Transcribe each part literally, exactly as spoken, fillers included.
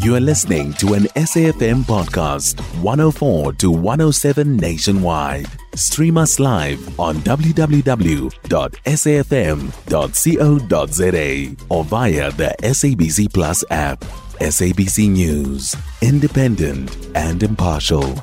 You are listening to an S A F M podcast, one oh four to one oh seven nationwide. Stream us live on w w w dot s a f m dot co dot z a or via the S A B C Plus app. S A B C News, independent and impartial.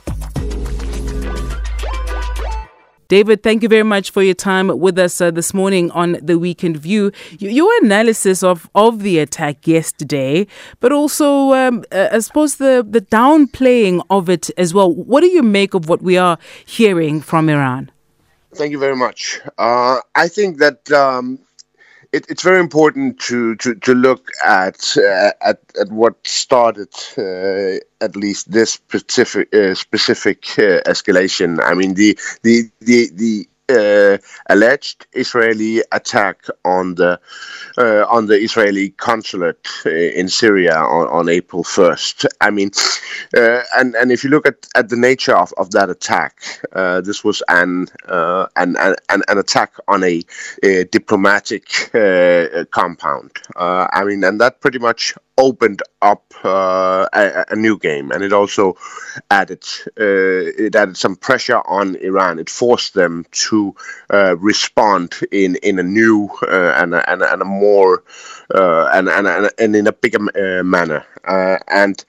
David, thank you very much for your time with us uh, this morning on The Weekend View. Y- your analysis of, of the attack yesterday, but also, um, uh, I suppose, the, the downplaying of it as well. What do you make of what we are hearing from Iran? Thank you very much. Uh, I think that um, it, it's very important to, to, to look at, uh, at at what started uh, at least this specific uh, specific uh, escalation. I mean, the the the the. Uh, alleged Israeli attack on the uh, on the Israeli consulate uh, in Syria on, on April first. I mean, uh, and and if you look at, at the nature of, of that attack, uh, this was an, uh, an an an attack on a, a diplomatic uh, compound. Uh, I mean, and that pretty much opened up uh, a, a new game, and it also added uh, it added some pressure on Iran. It forced them to uh, respond in, in a new uh, and, a, and, a, and a more uh, and, and and in a bigger uh, manner, uh, and.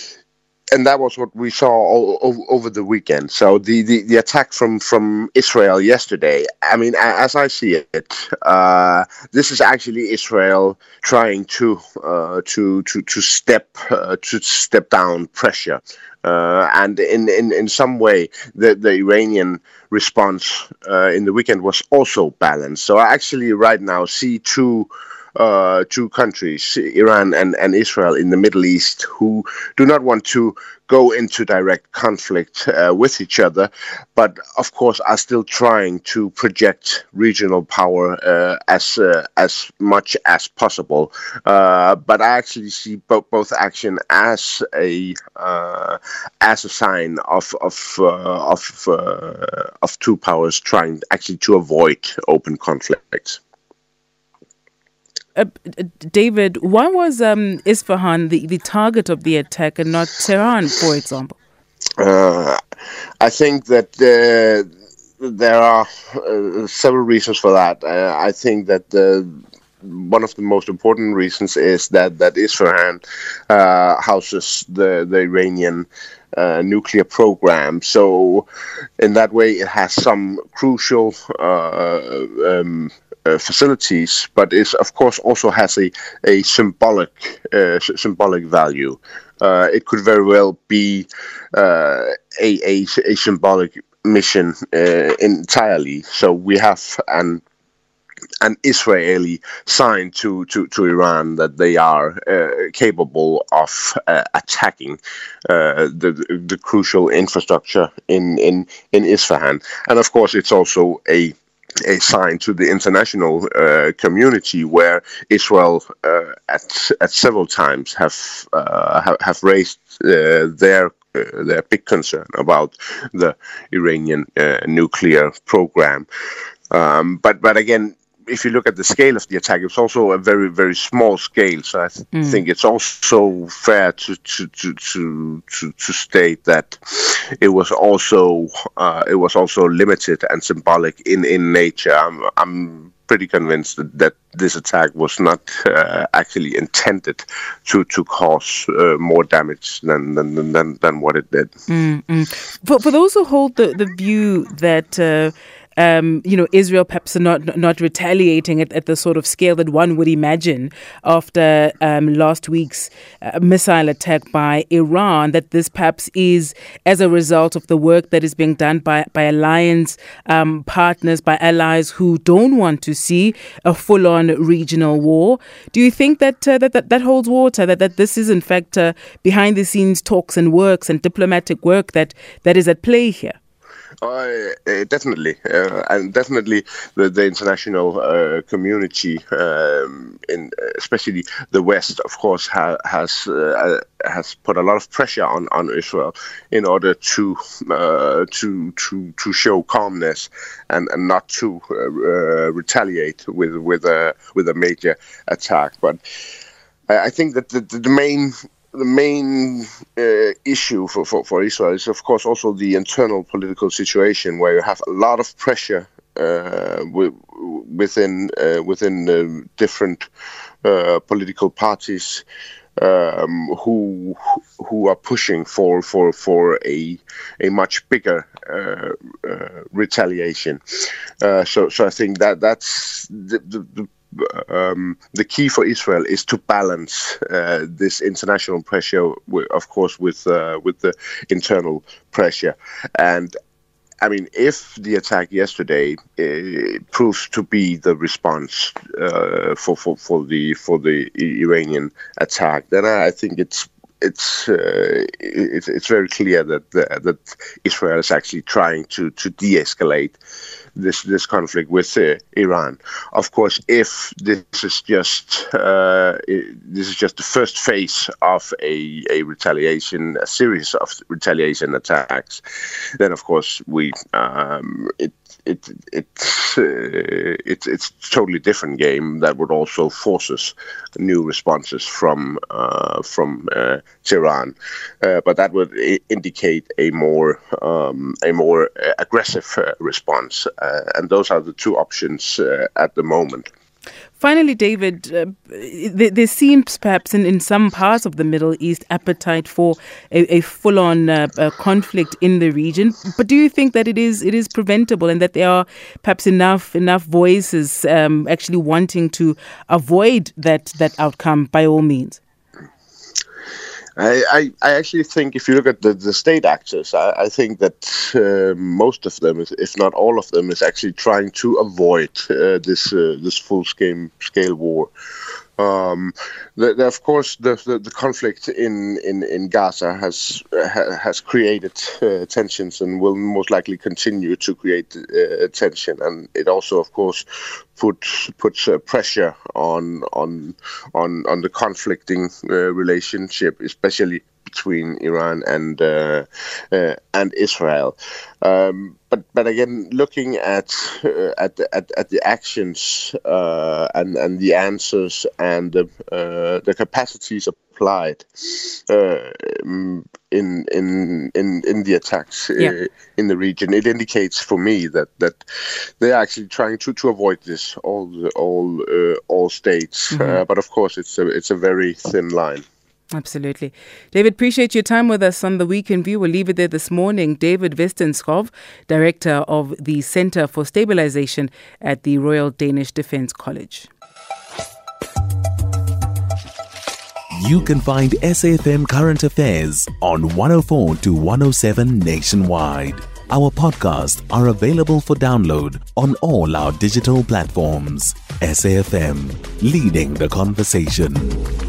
And that was what we saw all, all, over the weekend. So the, the, the attack from, from Israel yesterday, I mean, as I see it, uh, this is actually Israel trying to uh, to to to step uh, to step down pressure, uh, and in, in, in some way the, the Iranian response uh, in the weekend was also balanced. So I actually right now see two. Uh, two countries, Iran and, and Israel in the Middle East, who do not want to go into direct conflict uh, with each other, but of course are still trying to project regional power uh, as uh, as much as possible. Uh, but I actually see bo- both action as a uh, as a sign of of uh, of uh, of two powers trying actually to avoid open conflict. Uh, David, why was um, Isfahan the, the target of the attack and not Tehran, for example? Uh, I think that uh, there are uh, several reasons for that. Uh, I think that uh, one of the most important reasons is that, that Isfahan uh, houses the, the Iranian uh, nuclear program. So in that way, it has some crucial uh, um, Uh, facilities, but it of course also has a a symbolic uh, symbolic value. Uh, it could very well be uh, a, a a symbolic mission uh, entirely. So we have an an Israeli sign to, to, to Iran that they are uh, capable of uh, attacking uh, the the crucial infrastructure in in in Isfahan, and of course it's also a a sign to the international uh, community, where Israel uh, at at several times have uh, have, have raised uh, their uh, their big concern about the Iranian uh, nuclear program. Um, but but again, if you look at the scale of the attack, it's also a very, very small scale. So I th- mm. think it's also fair to to, to, to, to, to state that it was also uh, it was also limited and symbolic in, in nature. I'm, I'm pretty convinced that, that this attack was not uh, actually intended to to cause uh, more damage than than, than than what it did. Mm-hmm. For for those who hold the, the view that uh, Um, you know, Israel perhaps not not retaliating at, at the sort of scale that one would imagine after um, last week's uh, missile attack by Iran, that this perhaps is as a result of the work that is being done by, by alliance um, partners, by allies who don't want to see a full-on regional war. Do you think that uh, that, that that holds water, that, that this is in fact uh, behind-the-scenes talks and works and diplomatic work that, that is at play here? Uh, uh, definitely, uh, and definitely the, the international uh, community, um, in especially the West, of course, ha- has uh, has put a lot of pressure on, on Israel in order to uh, to to to show calmness and, and not to uh, uh, retaliate with with a with a major attack. But I think that the, the main the main uh, issue for, for, for Israel is, of course, also the internal political situation, where you have a lot of pressure uh, w- within uh, within uh, different uh, political parties um, who who are pushing for for, for a a much bigger uh, uh, retaliation. Uh, so so I think that that's the, the, the Um, the key for Israel is to balance uh, this international pressure, w- of course, with uh, with the internal pressure. And I mean, if the attack yesterday uh, proves to be the response uh, for, for for the for the Iranian attack, then I, I think it's. It's, uh, it's it's very clear that uh, that Israel is actually trying to, to de-escalate this this conflict with uh, Iran. Of course, if this is just uh, this is just the first phase of a, a retaliation, a series of retaliation attacks, then of course we um, it it it's uh, it's it's a totally different game that would also force us new responses from uh, from uh, Tehran, uh, but that would I- indicate a more um, a more aggressive uh, response, uh, and those are the two options uh, at the moment. Finally, David, uh, there, there seems perhaps in, in some parts of the Middle East appetite for a, a full-on uh, uh, conflict in the region. But do you think that it is it is preventable, and that there are perhaps enough enough voices um, actually wanting to avoid that that outcome by all means? I, I, I actually think if you look at the, the state actors, I, I think that uh, most of them, if not all of them, is actually trying to avoid uh, this uh, this full scale scale war. Um, the, the, of course, the, the, the conflict in, in, in Gaza has ha, has created uh, tensions and will most likely continue to create uh, tension, and it also, of course, puts puts uh, pressure on on on on the conflicting uh, relationship, especially between Iran and uh, uh, and Israel. Um, but but again, looking at uh, at, the, at at the actions uh, and and the answers and the uh, the capacities applied uh, in in in in the attacks uh, yeah. in the region, it indicates for me that that they're actually trying to, to avoid this all all uh, all states. Mm-hmm. Uh, but of course, it's a it's a very thin line. Absolutely. David, appreciate your time with us on The Week in View. We'll leave it there this morning. David Westenskov, Director of the Centre for Stabilization at the Royal Danish Defence College. You can find S A F M Current Affairs on one oh four to one oh seven nationwide. Our podcasts are available for download on all our digital platforms. S A F M, leading the conversation.